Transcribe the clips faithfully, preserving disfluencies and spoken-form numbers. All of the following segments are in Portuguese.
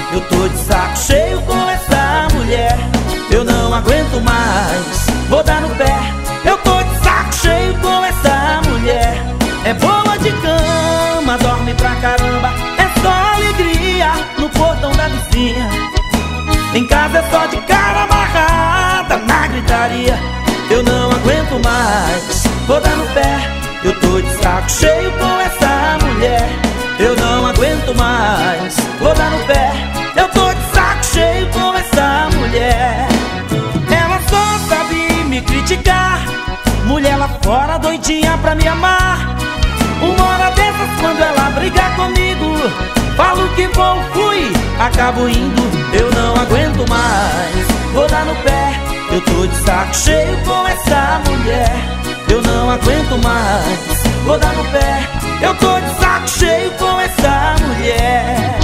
eu tô de saco cheio com essa mulher. Eu não aguento mais, vou dar no pé. Eu tô de saco cheio com essa mulher. É boa de cama, dorme pra caramba, é só alegria no portão da vizinha. Em casa é só de cara amarrada na gritaria. Eu não aguento mais, vou dar no pé. Eu tô de saco cheio com essa mulher. Eu não aguento mais, vou dar no pé. Eu tô de saco cheio com essa mulher. Ela só sabe me criticar, mulher lá fora doidinha pra me amar. Uma hora dessas quando ela brigar comigo, falo que vou, fui, acabo indo. Eu não aguento mais, vou dar no pé. Eu tô de saco cheio com essa mulher. Eu não aguento mais, vou dar no pé. Eu tô de saco cheio com essa mulher.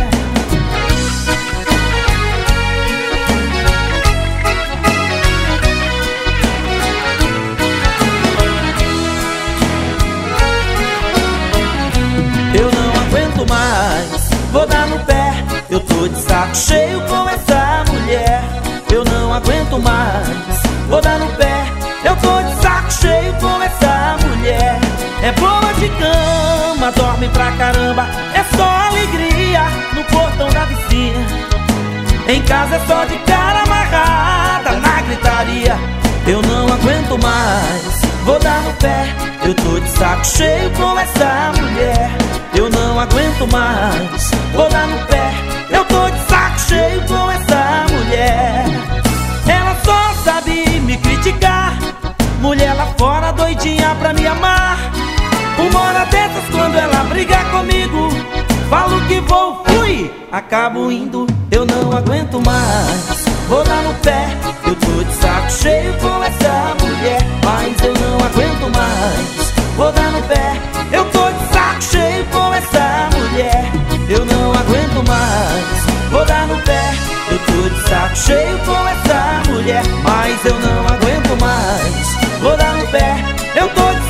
Eu não aguento mais, vou dar no pé. Eu tô de saco cheio com essa mulher. Eu não aguento mais, vou dar no pé. Eu tô de saco cheio com essa mulher. É boa de cama, dorme pra caramba, é só alegria no portão da vizinha. Em casa é só de cara amarrada na gritaria. Eu não aguento mais, vou dar no pé. Eu tô de saco cheio com essa mulher. Eu não aguento mais, vou dar no pé. Eu tô de saco cheio com essa mulher. Ela só sabe me criticar, mulher lá fora doidinha pra me amar. Uma hora dessas quando ela brigar comigo, falo que vou, fui, acabo indo. Eu não aguento mais, vou dar no pé. Eu tô de saco cheio com essa mulher. Mas eu não aguento mais, vou dar no pé. Eu tô de saco cheio com essa mulher. Eu não aguento mais, vou dar no pé. Eu tô de saco cheio com essa mulher. Mas eu não aguento mais, vou dar no pé. Eu tô de